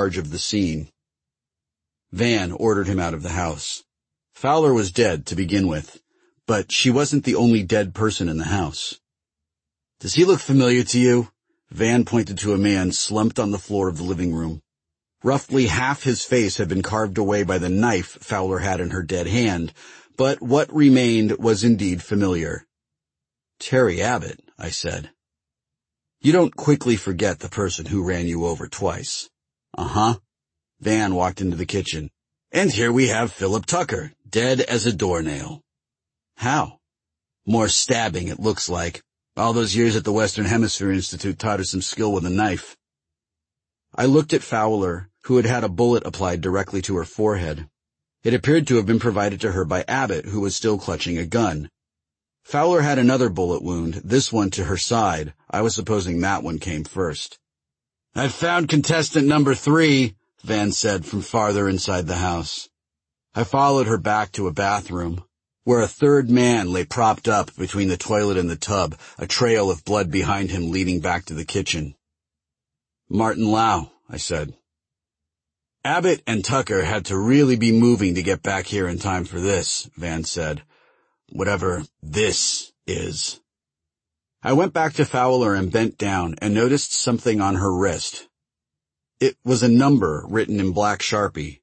charge of the scene. Van ordered him out of the house. Fowler was dead to begin with, but she wasn't the only dead person in the house. "Does he look familiar to you?" Van pointed to a man slumped on the floor of the living room. Roughly half his face had been carved away by the knife Fowler had in her dead hand, but what remained was indeed familiar. "Terry Abbott," I said. "You don't quickly forget the person who ran you over twice." "Uh-huh." Van walked into the kitchen. "And here we have Philip Tucker, dead as a doornail." "How?" "More stabbing, it looks like. All those years at the Western Hemisphere Institute taught her some skill with a knife." I looked at Fowler, who had had a bullet applied directly to her forehead. It appeared to have been provided to her by Abbott, who was still clutching a gun. Fowler had another bullet wound, this one to her side. I was supposing that one came first. "I've found contestant number 3, Van said from farther inside the house. I followed her back to a bathroom, where a third man lay propped up between the toilet and the tub, a trail of blood behind him leading back to the kitchen. "Martin Lau," I said. "Abbott and Tucker had to really be moving to get back here in time for this," Van said. "Whatever this is." I went back to Fowler and bent down and noticed something on her wrist. It was a number written in black Sharpie,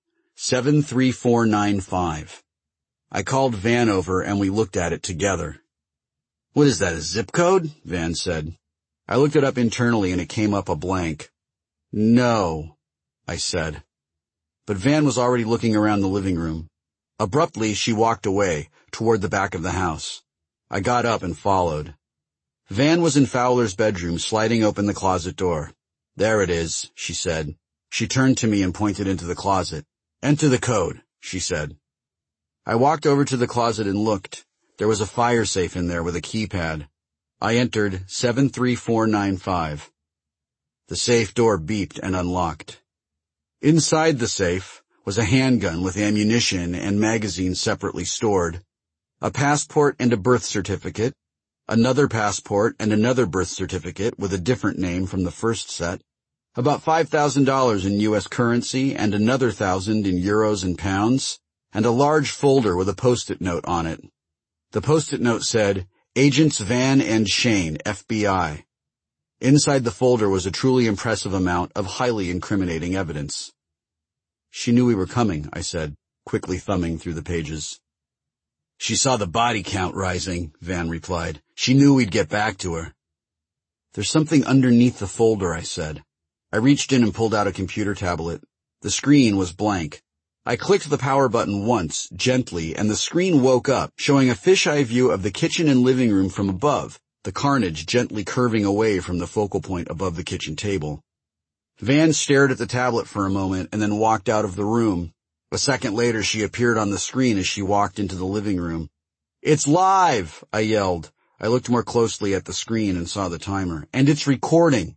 73495. I called Van over and we looked at it together. "What is that, a zip code?" Van said. I looked it up internally and it came up a blank. "No," I said. But Van was already looking around the living room. Abruptly, she walked away, toward the back of the house. I got up and followed. Van was in Fowler's bedroom, sliding open the closet door. "There it is," she said. She turned to me and pointed into the closet. "Enter the code," she said. I walked over to the closet and looked. There was a fire safe in there with a keypad. I entered 73495. The safe door beeped and unlocked. Inside the safe was a handgun with ammunition and magazines separately stored, a passport and a birth certificate, another passport and another birth certificate with a different name from the first set, about $5,000 in U.S. currency and another 1,000 in euros and pounds, and a large folder with a Post-it note on it. The Post-it note said, "Agents Van and Shane, FBI." Inside the folder was a truly impressive amount of highly incriminating evidence. "She knew we were coming," I said, quickly thumbing through the pages. "She saw the body count rising," Van replied. "She knew we'd get back to her." "There's something underneath the folder," I said. I reached in and pulled out a computer tablet. The screen was blank. I clicked the power button once, gently, and the screen woke up, showing a fisheye view of the kitchen and living room from above, the carnage gently curving away from the focal point above the kitchen table. Van stared at the tablet for a moment and then walked out of the room. A second later, she appeared on the screen as she walked into the living room. "It's live!" I yelled. I looked more closely at the screen and saw the timer. "And it's recording!"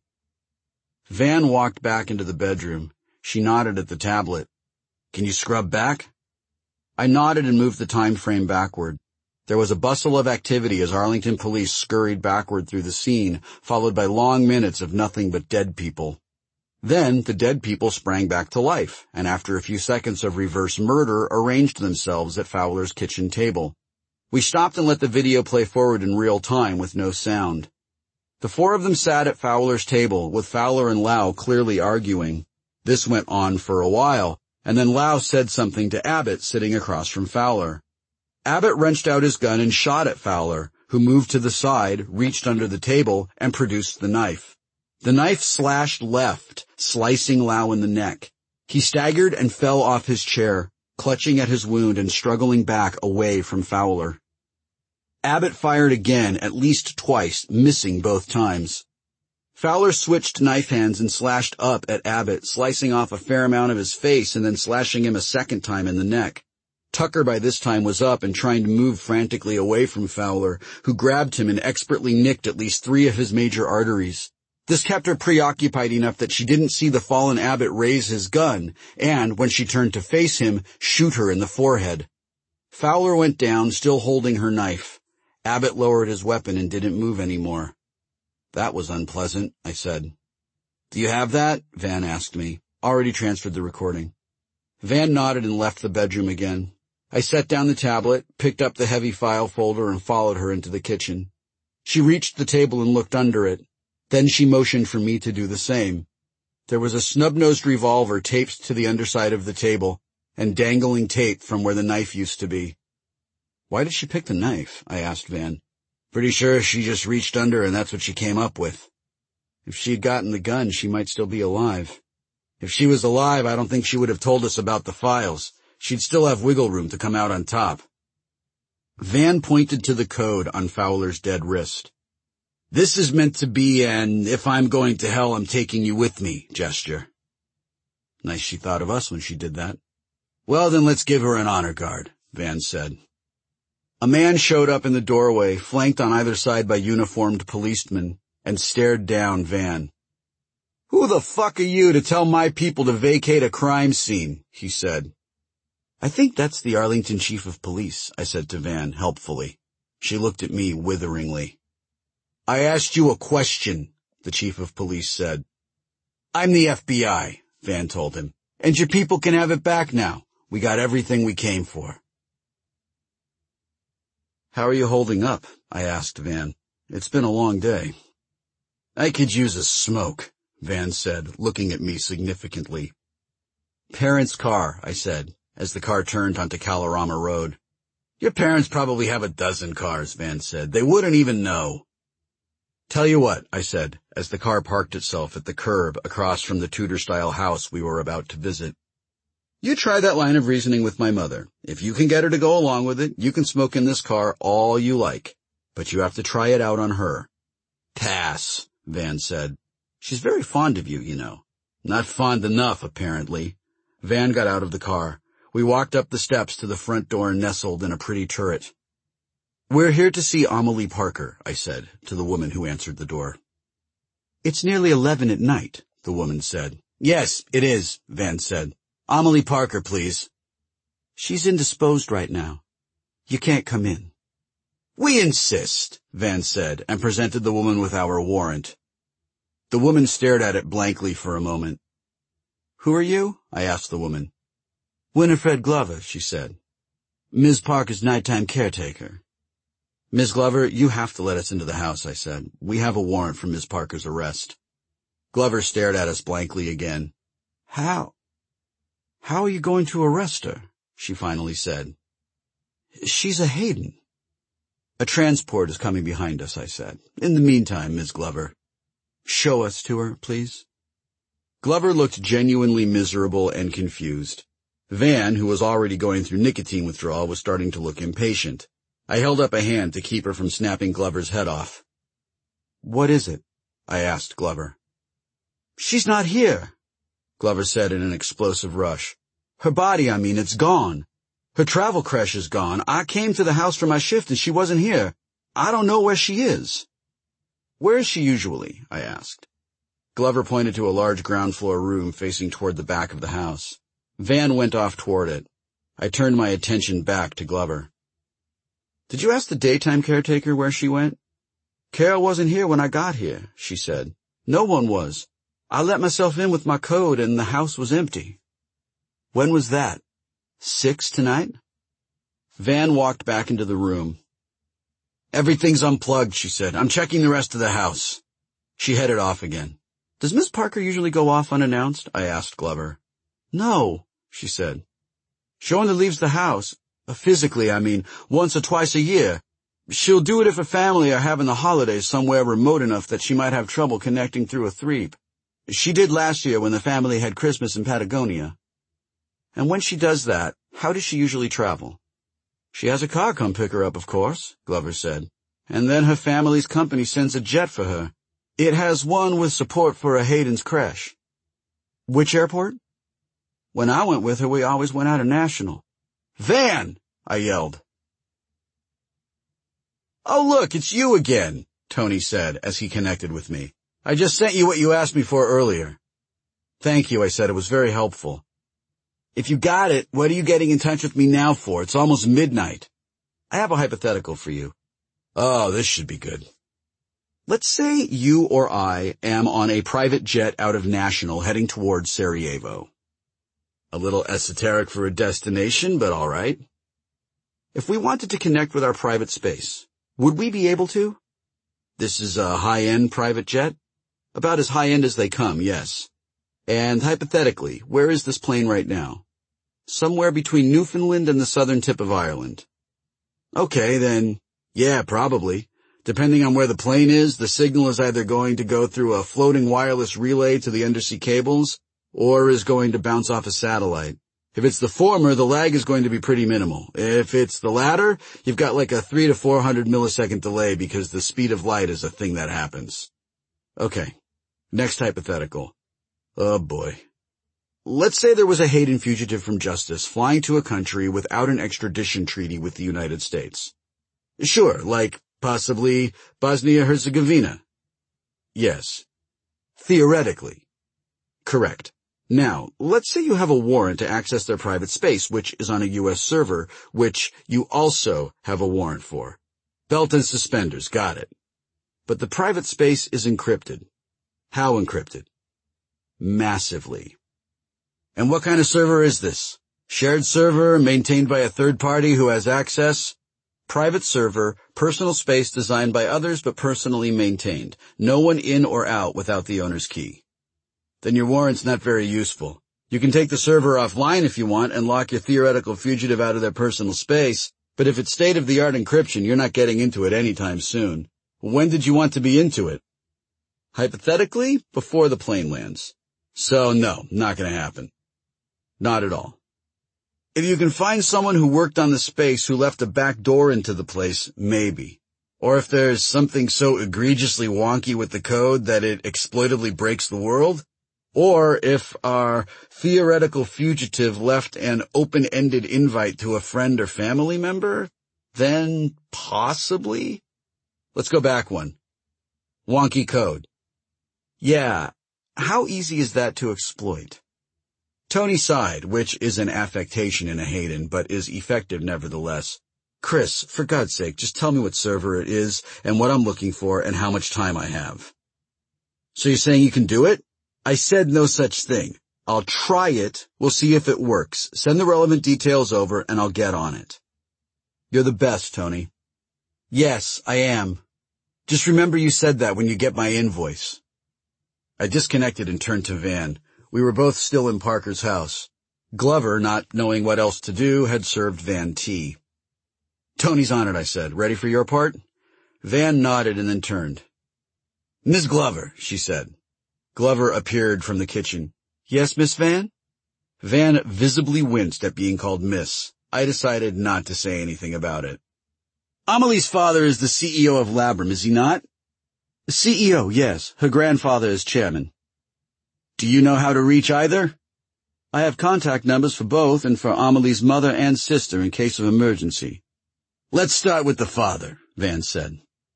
Van walked back into the bedroom. She nodded at the tablet. "Can you scrub back?" I nodded and moved the time frame backward. There was a bustle of activity as Arlington police scurried backward through the scene, followed by long minutes of nothing but dead people. Then the dead people sprang back to life, and after a few seconds of reverse murder, arranged themselves at Fowler's kitchen table. We stopped and let the video play forward in real time with no sound. The 4 of them sat at Fowler's table, with Fowler and Lau clearly arguing. This went on for a while, and then Lau said something to Abbott sitting across from Fowler. Abbott wrenched out his gun and shot at Fowler, who moved to the side, reached under the table, and produced the knife. The knife slashed left, slicing Lau in the neck. He staggered and fell off his chair, clutching at his wound and struggling back away from Fowler. Abbott fired again, at least twice, missing both times. Fowler switched knife hands and slashed up at Abbott, slicing off a fair amount of his face and then slashing him a second time in the neck. Tucker by this time was up and trying to move frantically away from Fowler, who grabbed him and expertly nicked at least 3 of his major arteries. This kept her preoccupied enough that she didn't see the fallen Abbott raise his gun and, when she turned to face him, shoot her in the forehead. Fowler went down, still holding her knife. Abbott lowered his weapon and didn't move anymore. "That was unpleasant," I said. "Do you have that?" Van asked me. Already transferred the recording. Van nodded and left the bedroom again. I set down the tablet, picked up the heavy file folder, and followed her into the kitchen. She reached the table and looked under it. Then she motioned for me to do the same. There was a snub-nosed revolver taped to the underside of the table and dangling tape from where the knife used to be. Why did she pick the knife? I asked Van. Pretty sure she just reached under and that's what she came up with. If she had gotten the gun, she might still be alive. If she was alive, I don't think she would have told us about the files. She'd still have wiggle room to come out on top. Van pointed to the code on Fowler's dead wrist. This is meant to be an "if I'm going to hell, I'm taking you with me" gesture. Nice she thought of us when she did that. Well, then let's give her an honor guard, Van said. A man showed up in the doorway, flanked on either side by uniformed policemen, and stared down Van. Who the fuck are you to tell my people to vacate a crime scene? He said. I think that's the Arlington chief of police, I said to Van helpfully. She looked at me witheringly. I asked you a question, the chief of police said. I'm the FBI, Van told him, and your people can have it back now. We got everything we came for. How are you holding up? I asked Van. It's been a long day. I could use a smoke, Van said, looking at me significantly. Parents' car, I said, as the car turned onto Kalorama Road. Your parents probably have a dozen cars, Van said. They wouldn't even know. Tell you what, I said, as the car parked itself at the curb across from the Tudor-style house we were about to visit. You try that line of reasoning with my mother. If you can get her to go along with it, you can smoke in this car all you like. But you have to try it out on her. Pass, Van said. She's very fond of you, you know. Not fond enough, apparently. Van got out of the car. We walked up the steps to the front door nestled in a pretty turret. We're here to see Amelie Parker, I said to the woman who answered the door. It's nearly 11 at night, the woman said. Yes, it is, Van said. Amelie Parker, please. She's indisposed right now. You can't come in. We insist, Van said, and presented the woman with our warrant. The woman stared at it blankly for a moment. Who are you? I asked the woman. Winifred Glover, she said. Ms. Parker's nighttime caretaker. Ms. Glover, you have to let us into the house, I said. We have a warrant for Ms. Parker's arrest. Glover stared at us blankly again. How are you going to arrest her? She finally said. She's a Hayden. A transport is coming behind us, I said. In the meantime, Ms. Glover. Show us to her, please. Glover looked genuinely miserable and confused. Van, who was already going through nicotine withdrawal, was starting to look impatient. I held up a hand to keep her from snapping Glover's head off. What is it? I asked Glover. She's not here, Glover said in an explosive rush. Her body, it's gone. Her travel creche is gone. I came to the house for my shift and she wasn't here. I don't know where she is. Where is she usually? I asked. Glover pointed to a large ground floor room facing toward the back of the house. Van went off toward it. I turned my attention back to Glover. Did you ask the daytime caretaker where she went? Carol wasn't here when I got here, she said. No one was. I let myself in with my code and the house was empty. When was that? 6 tonight? Van walked back into the room. Everything's unplugged, she said. I'm checking the rest of the house. She headed off again. Does Miss Parker usually go off unannounced? I asked Glover. No, she said. She only leaves the house. Physically, once or twice a year. She'll do it if her family are having the holidays somewhere remote enough that she might have trouble connecting through a threep. She did last year when the family had Christmas in Patagonia. And when she does that, how does she usually travel? She has a car come pick her up, of course, Glover said. And then her family's company sends a jet for her. It has one with support for a Hayden's creche. Which airport? When I went with her, we always went out of National. Van! I yelled. Oh, look, it's you again, Tony said as he connected with me. I just sent you what you asked me for earlier. Thank you, I said. It was very helpful. If you got it, what are you getting in touch with me now for? It's almost midnight. I have a hypothetical for you. Oh, this should be good. Let's say you or I am on a private jet out of National heading towards Sarajevo. A little esoteric for a destination, but all right. If we wanted to connect with our private space, would we be able to? This is a high-end private jet? About as high-end as they come, yes. And hypothetically, where is this plane right now? Somewhere between Newfoundland and the southern tip of Ireland. Okay, then, yeah, probably. Depending on where the plane is, the signal is either going to go through a floating wireless relay to the undersea cables, or is going to bounce off a satellite. If it's the former, the lag is going to be pretty minimal. If it's the latter, you've got like a 300 to 400 millisecond delay because the speed of light is a thing that happens. Okay, next hypothetical. Oh boy. Let's say there was a Hayden fugitive from justice flying to a country without an extradition treaty with the United States. Sure, like possibly Bosnia-Herzegovina. Yes. Theoretically. Correct. Now, let's say you have a warrant to access their private space, which is on a U.S. server, which you also have a warrant for. Belt and suspenders, got it. But the private space is encrypted. How encrypted? Massively. And what kind of server is this? Shared server, maintained by a third party who has access? Private server, personal space designed by others but personally maintained. No one in or out without the owner's key. Then your warrant's not very useful. You can take the server offline if you want and lock your theoretical fugitive out of their personal space, but if it's state-of-the-art encryption, you're not getting into it anytime soon. When did you want to be into it? Hypothetically, before the plane lands. So no, not going to happen. Not at all. If you can find someone who worked on the space who left a back door into the place, maybe. Or if there's something so egregiously wonky with the code that it exploitively breaks the world. Or if our theoretical fugitive left an open-ended invite to a friend or family member, then possibly. Let's go back one. Wonky code. Yeah, how easy is that to exploit? Tony sighed, which is an affectation in a Hayden, but is effective nevertheless. Chris, for God's sake, just tell me what server it is and what I'm looking for and how much time I have. So you're saying you can do it? I said no such thing. I'll try it. We'll see if it works. Send the relevant details over and I'll get on it. You're the best, Tony. Yes, I am. Just remember you said that when you get my invoice. I disconnected and turned to Van. We were both still in Parker's house. Glover, not knowing what else to do, had served Van tea. Tony's on it, I said. Ready for your part? Van nodded and then turned. Miss Glover, she said. Glover appeared from the kitchen. Yes, Miss Van? Van visibly winced at being called Miss. I decided not to say anything about it. Amelie's father is the CEO of Labrum, is he not? CEO, yes. Her grandfather is chairman. Do you know how to reach either? I have contact numbers for both and for Amelie's mother and sister in case of emergency. Let's start with the father, Van said.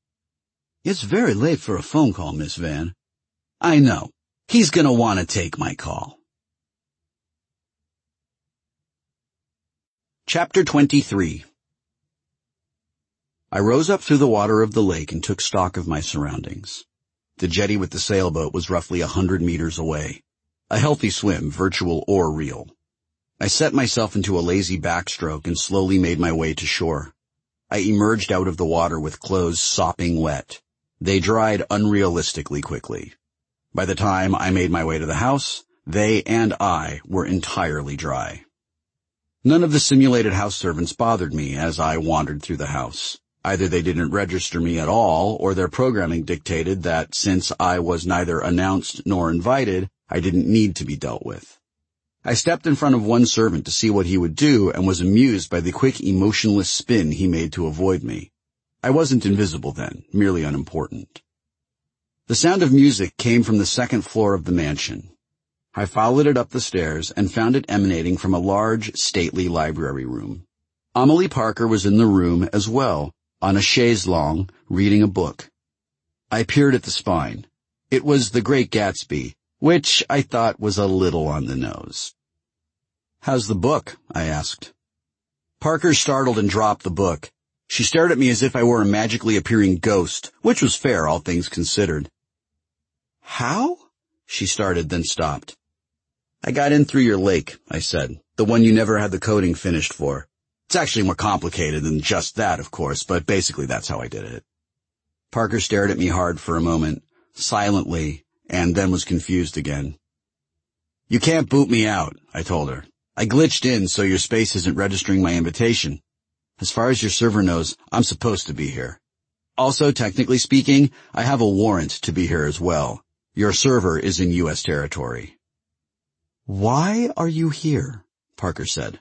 It's very late for a phone call, Miss Van. I know. He's gonna want to take my call. Chapter 23. I rose up through the water of the lake and took stock of my surroundings. The jetty with the sailboat was roughly 100 meters away. A healthy swim, virtual or real. I set myself into a lazy backstroke and slowly made my way to shore. I emerged out of the water with clothes sopping wet. They dried unrealistically quickly. By the time I made my way to the house, they and I were entirely dry. None of the simulated house servants bothered me as I wandered through the house. Either they didn't register me at all, or their programming dictated that since I was neither announced nor invited, I didn't need to be dealt with. I stepped in front of one servant to see what he would do and was amused by the quick emotionless spin he made to avoid me. I wasn't invisible then, merely unimportant. The sound of music came from the second floor of the mansion. I followed it up the stairs and found it emanating from a large, stately library room. Amelie Parker was in the room as well, on a chaise longue, reading a book. I peered at the spine. It was The Great Gatsby, which I thought was a little on the nose. How's the book? I asked. Parker startled and dropped the book. She stared at me as if I were a magically appearing ghost, which was fair, all things considered. How? She started, then stopped. I got in through your lake, I said, the one you never had the coating finished for. It's actually more complicated than just that, of course, but basically that's how I did it. Parker stared at me hard for a moment, silently, and then was confused again. You can't boot me out, I told her. I glitched in so your space isn't registering my invitation. As far as your server knows, I'm supposed to be here. Also, technically speaking, I have a warrant to be here as well. Your server is in U.S. territory. Why are you here? Parker said.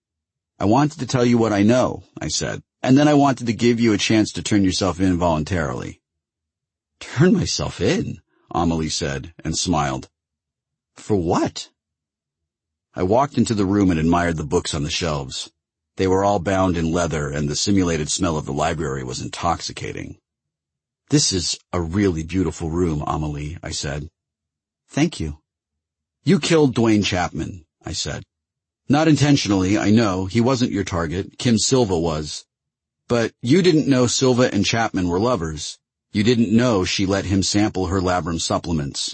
I wanted to tell you what I know, I said, and then I wanted to give you a chance to turn yourself in voluntarily. Turn myself in? Amelie said, and smiled. For what? I walked into the room and admired the books on the shelves. They were all bound in leather, and the simulated smell of the library was intoxicating. This is a really beautiful room, Amelie, I said. Thank you. You killed Dwayne Chapman, I said. Not intentionally, I know. He wasn't your target. Kim Silva was. But you didn't know Silva and Chapman were lovers. You didn't know she let him sample her labrum supplements.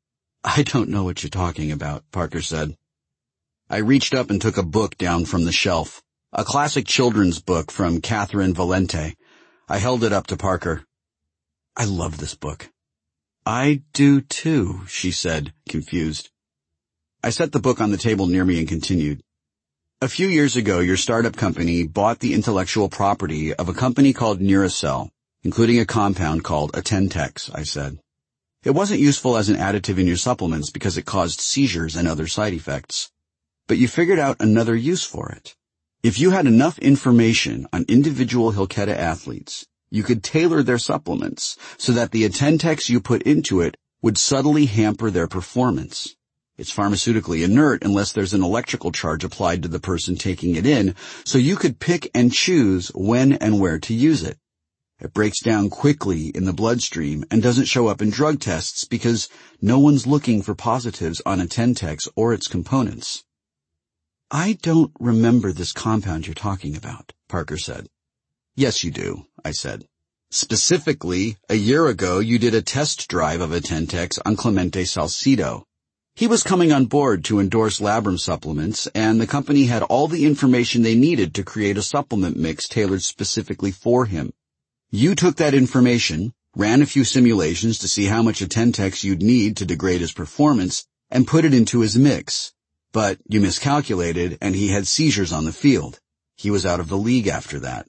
I don't know what you're talking about, Parker said. I reached up and took a book down from the shelf. A classic children's book from Catherine Valente. I held it up to Parker. I love this book. I do too, she said, confused. I set the book on the table near me and continued. A few years ago, your startup company bought the intellectual property of a company called Neuracell, including a compound called Attentex, I said. It wasn't useful as an additive in your supplements because it caused seizures and other side effects. But you figured out another use for it. If you had enough information on individual Hilketa athletes, you could tailor their supplements so that the Attentex you put into it would subtly hamper their performance. It's pharmaceutically inert unless there's an electrical charge applied to the person taking it in, so you could pick and choose when and where to use it. It breaks down quickly in the bloodstream and doesn't show up in drug tests because no one's looking for positives on Attentex or its components. I don't remember this compound you're talking about, Parker said. Yes, you do, I said. Specifically, a year ago you did a test drive of Attentex on Clemente Salcido. He was coming on board to endorse labrum supplements, and the company had all the information they needed to create a supplement mix tailored specifically for him. You took that information, ran a few simulations to see how much Attentex you'd need to degrade his performance, and put it into his mix. But you miscalculated, and he had seizures on the field. He was out of the league after that.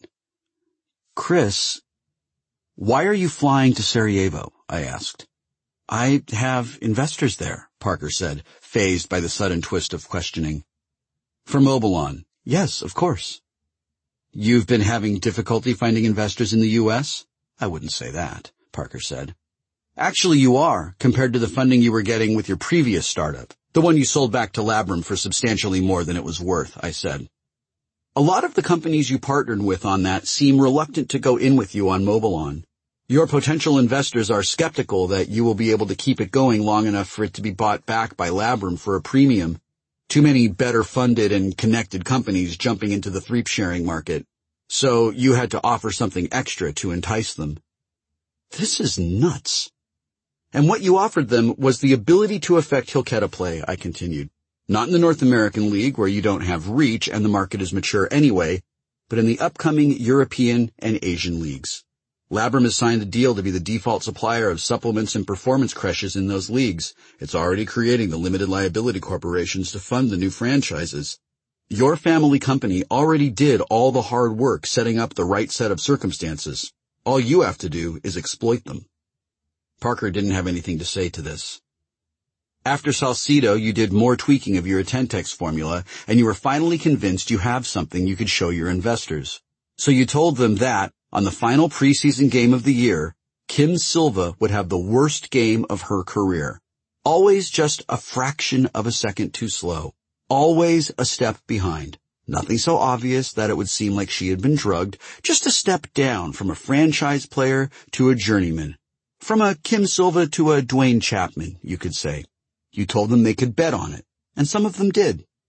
Chris, why are you flying to Sarajevo? I asked. I have investors there, Parker said, fazed by the sudden twist of questioning. For Mobilon, yes, of course. You've been having difficulty finding investors in the U.S.? I wouldn't say that, Parker said. Actually, you are, compared to the funding you were getting with your previous startup. The one you sold back to Labrum for substantially more than it was worth, I said. A lot of the companies you partnered with on that seem reluctant to go in with you on Mobilon. Your potential investors are skeptical that you will be able to keep it going long enough for it to be bought back by Labrum for a premium. Too many better funded and connected companies jumping into the Threep sharing market. So you had to offer something extra to entice them. This is nuts. And what you offered them was the ability to affect Hilketa play, I continued. Not in the North American League, where you don't have reach and the market is mature anyway, but in the upcoming European and Asian leagues. Labrum has signed a deal to be the default supplier of supplements and performance crashes in those leagues. It's already creating the limited liability corporations to fund the new franchises. Your family company already did all the hard work setting up the right set of circumstances. All you have to do is exploit them. Parker didn't have anything to say to this. After Salcido, you did more tweaking of your Attentex formula, and you were finally convinced you have something you could show your investors. So you told them that, on the final preseason game of the year, Kim Silva would have the worst game of her career. Always just a fraction of a second too slow. Always a step behind. Nothing so obvious that it would seem like she had been drugged, just a step down from a franchise player to a journeyman. From a Kim Silva to a Dwayne Chapman, you could say. You told them they could bet on it, and some of them did.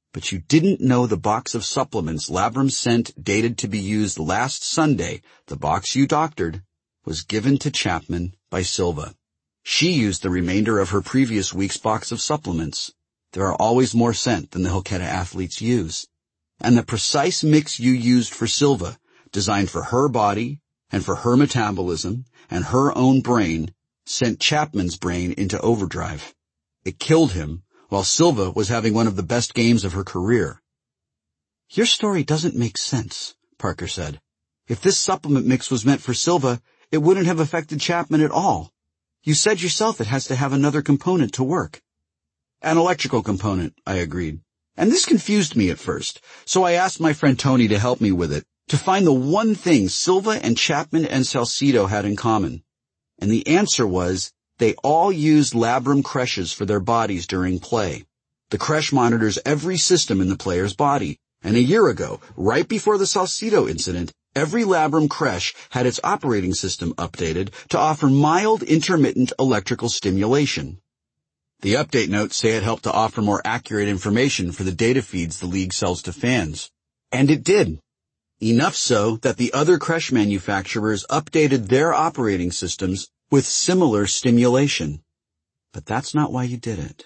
But you didn't know the box of supplements Labrum sent dated to be used last Sunday, the box you doctored, was given to Chapman by Silva. She used the remainder of her previous week's box of supplements. There are always more sent than the Hilketa athletes use. And the precise mix you used for Silva, designed for her body and for her metabolism and her own brain, sent Chapman's brain into overdrive. It killed him while Silva was having one of the best games of her career. Your story doesn't make sense, Parker said. If this supplement mix was meant for Silva, it wouldn't have affected Chapman at all. You said yourself it has to have another component to work. An electrical component, I agreed. And this confused me at first, so I asked my friend Tony to help me with it, to find the one thing Silva and Chapman and Salcido had in common. And the answer was, they all used Labrum creches for their bodies during play. The creche monitors every system in the player's body, and a year ago, right before the Salcido incident, every Labrum creche had its operating system updated to offer mild intermittent electrical stimulation. The update notes say it helped to offer more accurate information for the data feeds the league sells to fans. And it did. Enough so that the other creche manufacturers updated their operating systems with similar stimulation. But that's not why you did it.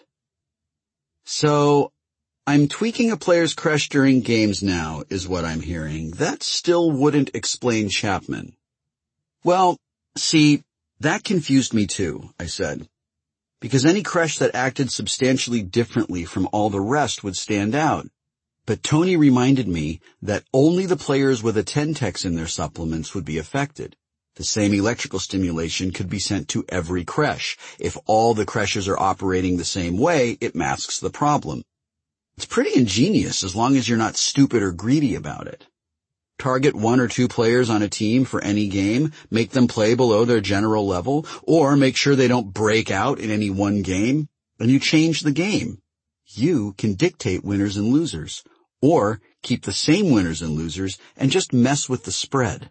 So, I'm tweaking a player's creche during games now, is what I'm hearing. That still wouldn't explain Chapman. Well, see, that confused me too, I said. Because any creche that acted substantially differently from all the rest would stand out. But Tony reminded me that only the players with a Tentex in their supplements would be affected. The same electrical stimulation could be sent to every creche. If all the creches are operating the same way, it masks the problem. It's pretty ingenious as long as you're not stupid or greedy about it. Target 1 or 2 players on a team for any game, make them play below their general level, or make sure they don't break out in any one game, and you change the game. You can dictate winners and losers, or keep the same winners and losers and just mess with the spread.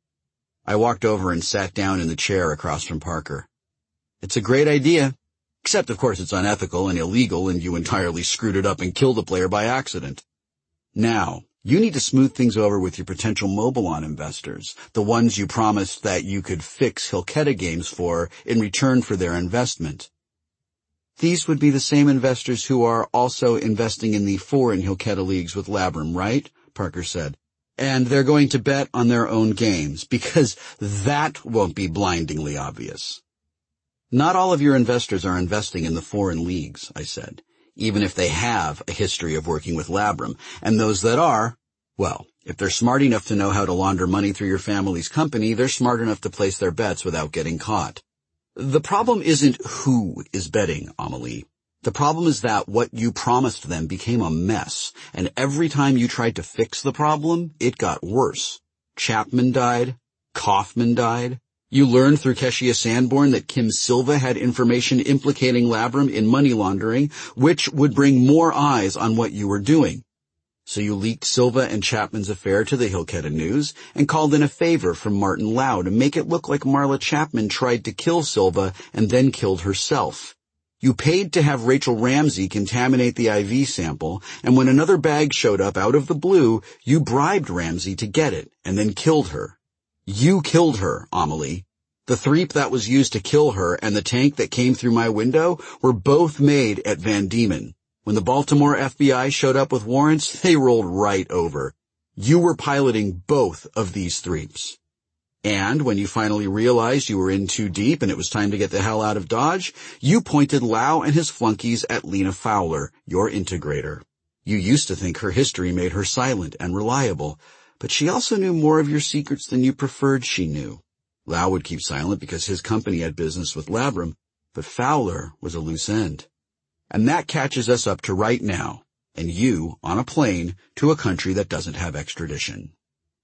I walked over and sat down in the chair across from Parker. It's a great idea, except of course it's unethical and illegal and you entirely screwed it up and killed a player by accident. Now, you need to smooth things over with your potential Mobilon investors, the ones you promised that you could fix Hilketa games for in return for their investment. These would be the same investors who are also investing in the foreign Hilketa leagues with Labrum, right? Parker said. And they're going to bet on their own games, because that won't be blindingly obvious. Not all of your investors are investing in the foreign leagues, I said, even if they have a history of working with Labrum, and those that are, well, if they're smart enough to know how to launder money through your family's company, they're smart enough to place their bets without getting caught. The problem isn't who is betting, Amelie. The problem is that what you promised them became a mess, and every time you tried to fix the problem, it got worse. Chapman died. Kaufman died. You learned through Keshia Sanborn that Kim Silva had information implicating Labrum in money laundering, which would bring more eyes on what you were doing. So you leaked Silva and Chapman's affair to the Hilketa News and called in a favor from Martin Lau to make it look like Marla Chapman tried to kill Silva and then killed herself. You paid to have Rachel Ramsey contaminate the IV sample, and when another bag showed up out of the blue, you bribed Ramsey to get it and then killed her. You killed her, Amelie. The threep that was used to kill her and the tank that came through my window were both made at Van Diemen. When the Baltimore FBI showed up with warrants, they rolled right over. You were piloting both of these threeps. And when you finally realized you were in too deep and it was time to get the hell out of Dodge, you pointed Lau and his flunkies at Lena Fowler, your integrator. You used to think her history made her silent and reliable, but she also knew more of your secrets than you preferred she knew. Lau would keep silent because his company had business with Labrum, but Fowler was a loose end. And that catches us up to right now, and you on a plane to a country that doesn't have extradition.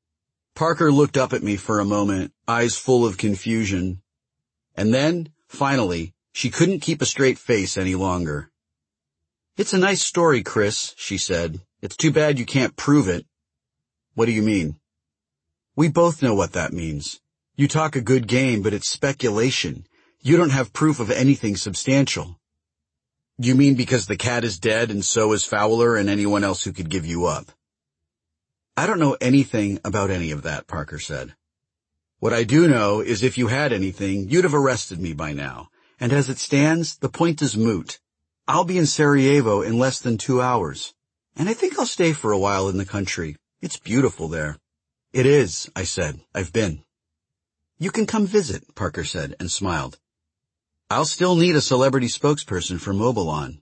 Parker looked up at me for a moment, eyes full of confusion. And then, finally, she couldn't keep a straight face any longer. It's a nice story, Chris, she said. It's too bad you can't prove it. What do you mean? We both know what that means. You talk a good game, but it's speculation. You don't have proof of anything substantial. You mean because the cat is dead and so is Fowler and anyone else who could give you up? I don't know anything about any of that, Parker said. What I do know is if you had anything, you'd have arrested me by now. And as it stands, the point is moot. I'll be in Sarajevo in less than 2 hours. And I think I'll stay for a while in the country. It's beautiful there. It is, I said. I've been. You can come visit, Parker said and smiled. I'll still need a celebrity spokesperson for Mobilon.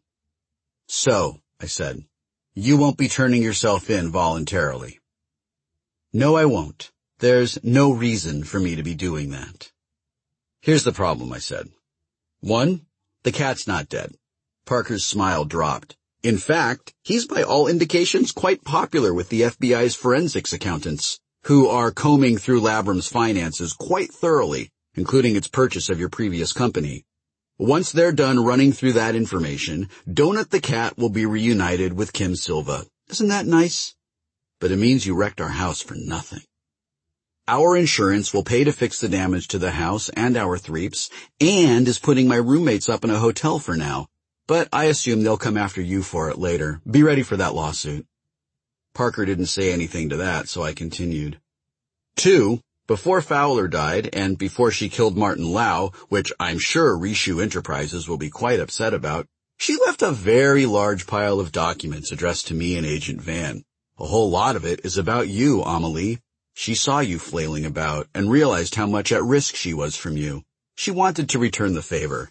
So, I said, you won't be turning yourself in voluntarily. No, I won't. There's no reason for me to be doing that. Here's the problem, I said. 1, the cat's not dead. Parker's smile dropped. In fact, he's by all indications quite popular with the FBI's forensics accountants, who are combing through Labram's finances quite thoroughly, including its purchase of your previous company. Once they're done running through that information, Donut the cat will be reunited with Kim Silva. Isn't that nice? But it means you wrecked our house for nothing. Our insurance will pay to fix the damage to the house and our threeps, and is putting my roommates up in a hotel for now. But I assume they'll come after you for it later. Be ready for that lawsuit. Parker didn't say anything to that, so I continued. 2, before Fowler died, and before she killed Martin Lau, which I'm sure Rishu Enterprises will be quite upset about, she left a very large pile of documents addressed to me and Agent Van. A whole lot of it is about you, Amelie. She saw you flailing about and realized how much at risk she was from you. She wanted to return the favor.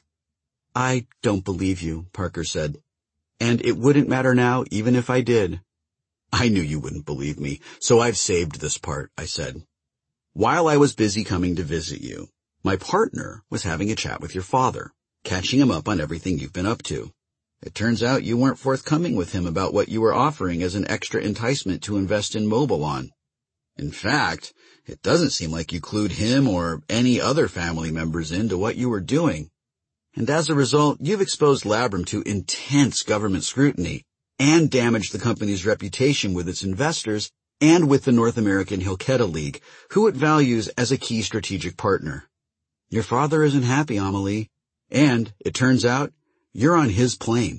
I don't believe you, Parker said. And it wouldn't matter now, even if I did. I knew you wouldn't believe me, so I've saved this part, I said. While I was busy coming to visit you, my partner was having a chat with your father, catching him up on everything you've been up to. It turns out you weren't forthcoming with him about what you were offering as an extra enticement to invest in Mobilon. In fact, it doesn't seem like you clued him or any other family members into what you were doing. And as a result, you've exposed Labram to intense government scrutiny and damaged the company's reputation with its investors and with the North American Hilketa League, who it values as a key strategic partner. Your father isn't happy, Amelie, and, it turns out, you're on his plane.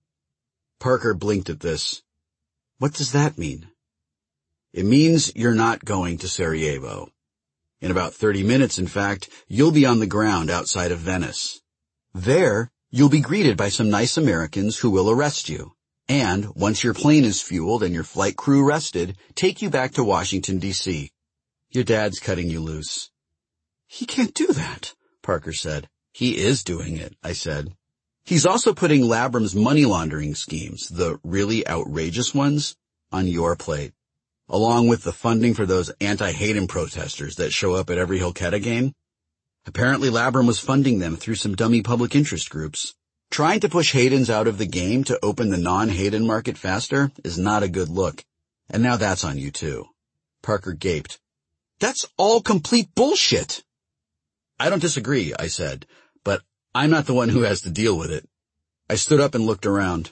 Parker blinked at this. What does that mean? It means you're not going to Sarajevo. In about 30 minutes, in fact, you'll be on the ground outside of Venice. There, you'll be greeted by some nice Americans who will arrest you. And, once your plane is fueled and your flight crew rested, take you back to Washington, D.C. Your dad's cutting you loose. He can't do that, Parker said. He is doing it, I said. He's also putting Labram's money laundering schemes, the really outrageous ones, on your plate, along with the funding for those anti-Hayden protesters that show up at every Hilketa game. Apparently Labram was funding them through some dummy public interest groups. Trying to push Haydens out of the game to open the non-Hayden market faster is not a good look. And now that's on you too. Parker gaped. That's all complete bullshit. I don't disagree, I said, but I'm not the one who has to deal with it. I stood up and looked around.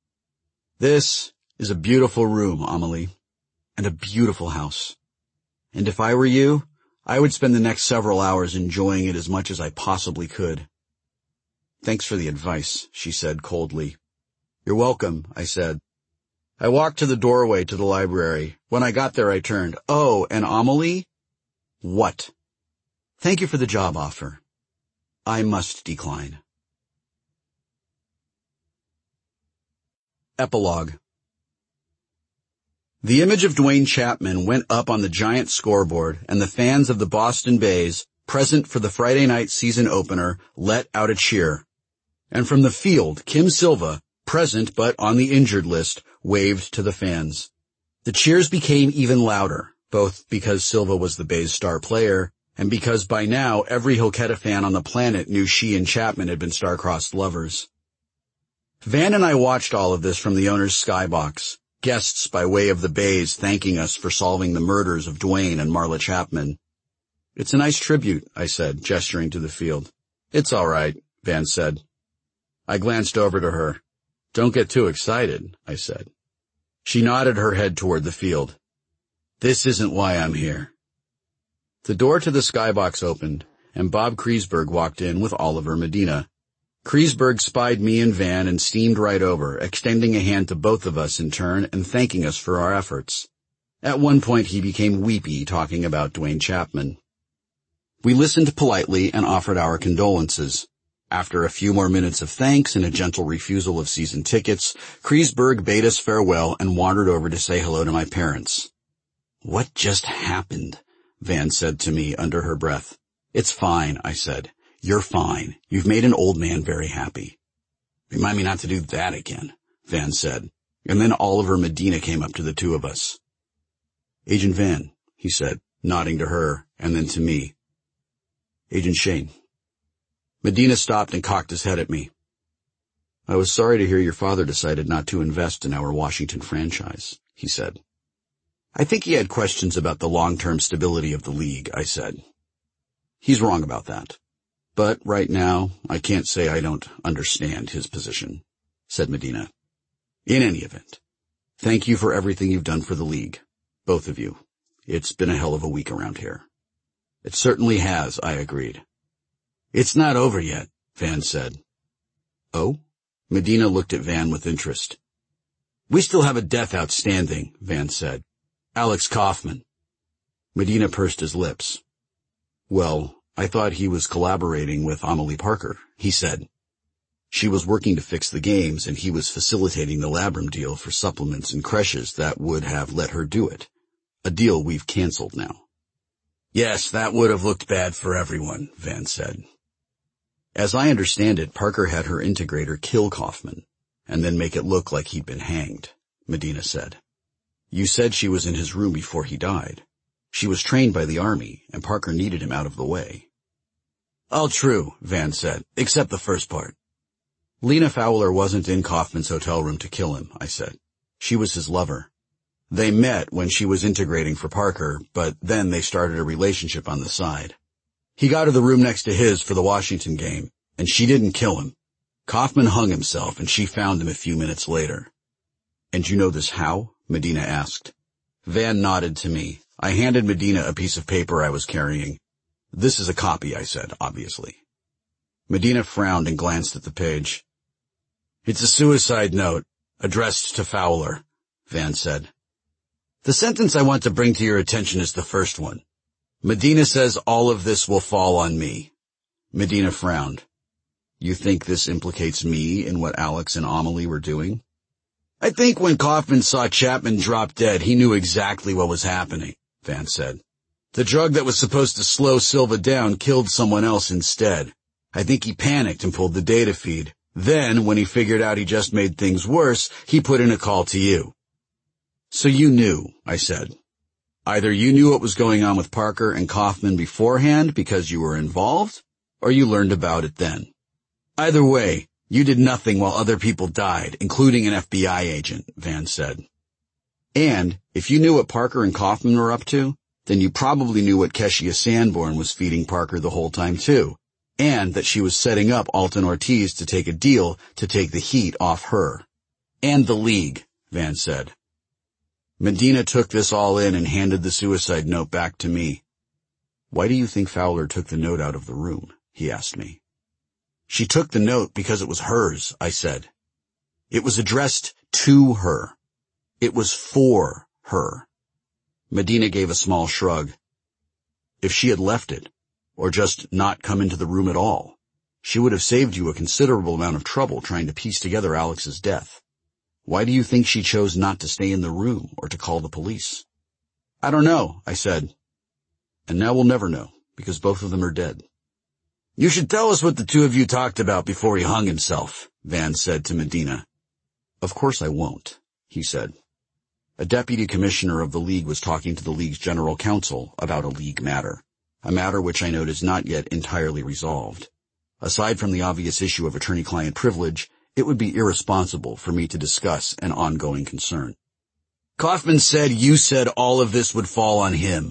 This is a beautiful room, Amelie, and a beautiful house. And if I were you, I would spend the next several hours enjoying it as much as I possibly could. Thanks for the advice, she said coldly. You're welcome, I said. I walked to the doorway to the library. When I got there, I turned. Oh, and Amelie? What? Thank you for the job offer. I must decline. Epilogue. The image of Dwayne Chapman went up on the giant scoreboard, and the fans of the Boston Bays, present for the Friday night season opener, let out a cheer. And from the field, Kim Silva, present but on the injured list, waved to the fans. The cheers became even louder, both because Silva was the Bays' star player, and because by now every Hilketa fan on the planet knew she and Chapman had been star-crossed lovers. Van and I watched all of this from the owner's skybox, guests by way of the Bays thanking us for solving the murders of Dwayne and Marla Chapman. It's a nice tribute, I said, gesturing to the field. It's all right, Van said. I glanced over to her. Don't get too excited, I said. She nodded her head toward the field. This isn't why I'm here. The door to the skybox opened, and Bob Kreisberg walked in with Oliver Medina. Kreisberg spied me and Van and steamed right over, extending a hand to both of us in turn and thanking us for our efforts. At one point he became weepy talking about Dwayne Chapman. We listened politely and offered our condolences. After a few more minutes of thanks and a gentle refusal of season tickets, Kreisberg bade us farewell and wandered over to say hello to my parents. "What just happened?" Van said to me under her breath. "It's fine," I said. "You're fine. You've made an old man very happy." "Remind me not to do that again," Van said, and then Oliver Medina came up to the two of us. "Agent Van," he said, nodding to her and then to me. "Agent Shane." Medina stopped and cocked his head at me. "I was sorry to hear your father decided not to invest in our Washington franchise," he said. "I think he had questions about the long-term stability of the league," I said. "He's wrong about that. But right now, I can't say I don't understand his position," said Medina. "In any event, thank you for everything you've done for the league, both of you. It's been a hell of a week around here." "It certainly has," I agreed. "It's not over yet," Van said. "Oh?" Medina looked at Van with interest. "We still have a death outstanding," Van said. "Alex Kaufman." Medina pursed his lips. "Well, I thought he was collaborating with Amelie Parker," he said. "She was working to fix the games, and he was facilitating the Labrum deal for supplements and creches that would have let her do it. A deal we've canceled now." "Yes, that would have looked bad for everyone," Van said. "As I understand it, Parker had her integrator kill Kaufman, and then make it look like he'd been hanged," Medina said. "You said she was in his room before he died. She was trained by the Army, and Parker needed him out of the way." "All true," Van said, "except the first part." "Lena Fowler wasn't in Kaufman's hotel room to kill him," I said. "She was his lover. They met when she was integrating for Parker, but then they started a relationship on the side. He got her the room next to his for the Washington game, and she didn't kill him. Kaufman hung himself, and she found him a few minutes later." "And you know this how?" Medina asked. Van nodded to me. I handed Medina a piece of paper I was carrying. "This is a copy," I said, obviously. Medina frowned and glanced at the page. "It's a suicide note, addressed to Fowler," Van said. "The sentence I want to bring to your attention is the first one. Medina says all of this will fall on me." Medina frowned. "You think this implicates me in what Alex and Amelie were doing?" "I think when Kaufman saw Chapman drop dead, he knew exactly what was happening," Van said. "The drug that was supposed to slow Silva down killed someone else instead. I think he panicked and pulled the data feed. Then, when he figured out he just made things worse, he put in a call to you." "So you knew," I said. "Either you knew what was going on with Parker and Kaufman beforehand because you were involved, or you learned about it then. Either way, you did nothing while other people died, including an FBI agent," Van said. "And if you knew what Parker and Kaufman were up to, then you probably knew what Keshia Sanborn was feeding Parker the whole time too, and that she was setting up Alton Ortiz to take a deal to take the heat off her. And the league," Van said. Medina took this all in and handed the suicide note back to me. "Why do you think Fowler took the note out of the room?" he asked me. "She took the note because it was hers," I said. "It was addressed to her. It was for her." Medina gave a small shrug. "If she had left it, or just not come into the room at all, she would have saved you a considerable amount of trouble trying to piece together Alex's death. Why do you think she chose not to stay in the room or to call the police?" "I don't know," I said. "And now we'll never know, because both of them are dead." "You should tell us what the two of you talked about before he hung himself," Van said to Medina. "Of course I won't," he said. "A deputy commissioner of the league was talking to the league's general counsel about a league matter, a matter which I note is not yet entirely resolved. Aside from the obvious issue of attorney-client privilege, it would be irresponsible for me to discuss an ongoing concern." "Kaufman said you said all of this would fall on him."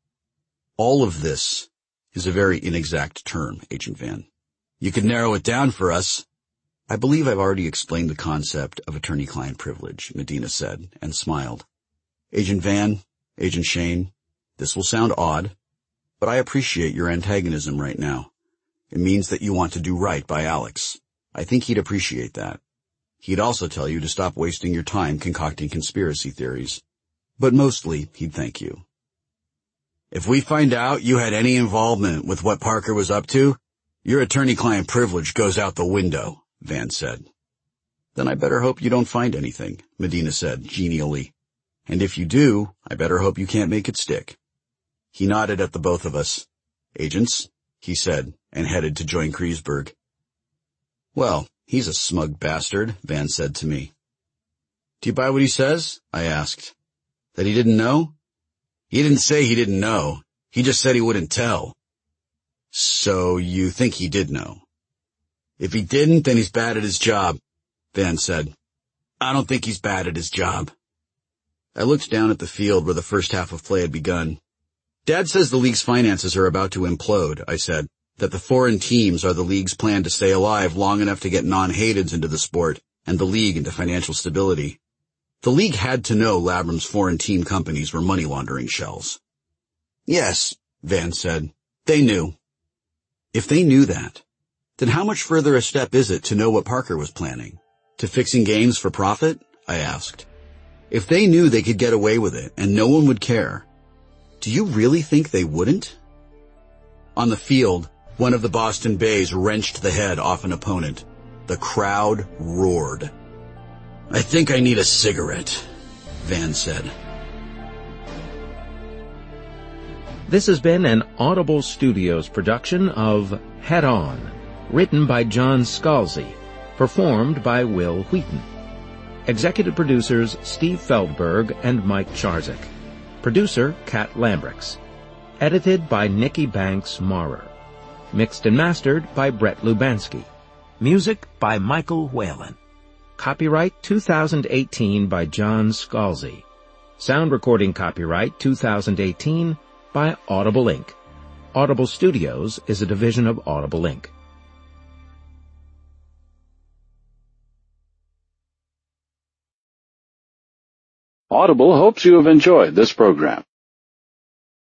"All of this is a very inexact term, Agent Van. You could narrow it down for us." "I believe I've already explained the concept of attorney-client privilege," Medina said, and smiled. "Agent Van, Agent Shane, this will sound odd, but I appreciate your antagonism right now. It means that you want to do right by Alex. I think he'd appreciate that. He'd also tell you to stop wasting your time concocting conspiracy theories. But mostly, he'd thank you. If we find out you had any involvement with what Parker was up to, your attorney-client privilege goes out the window, Van said. Then I better hope you don't find anything, Medina said genially. And if you do, I better hope you can't make it stick. He nodded at the both of us. Agents, he said, and headed to join Kreisberg. Well, he's a smug bastard, Van said to me. Do you buy what he says? I asked. That he didn't know? He didn't say he didn't know. He just said he wouldn't tell. So you think he did know? If he didn't, then he's bad at his job, Van said. I don't think he's bad at his job. I looked down at the field where the first half of play had begun. Dad says the league's finances are about to implode, I said, that the foreign teams are the league's plan to stay alive long enough to get non-Haydens into the sport and the league into financial stability. The league had to know Labram's foreign team companies were money laundering shells. Yes, Van said. They knew. If they knew that, then how much further a step is it to know what Parker was planning? To fixing games for profit? I asked. If they knew they could get away with it and no one would care, do you really think they wouldn't? On the field, one of the Boston Bays wrenched the head off an opponent. The crowd roared. I think I need a cigarette, Van said. This has been an Audible Studios production of Head On, written by John Scalzi, performed by Will Wheaton. Executive producers Steve Feldberg and Mike Charzik. Producer Kat Lambrix. Edited by Nikki Banks Maurer. Mixed and mastered by Brett Lubansky. Music by Michael Whalen. Copyright 2018 by John Scalzi. Sound recording copyright 2018 by Audible Inc. Audible Studios is a division of Audible Inc. Audible hopes you have enjoyed this program.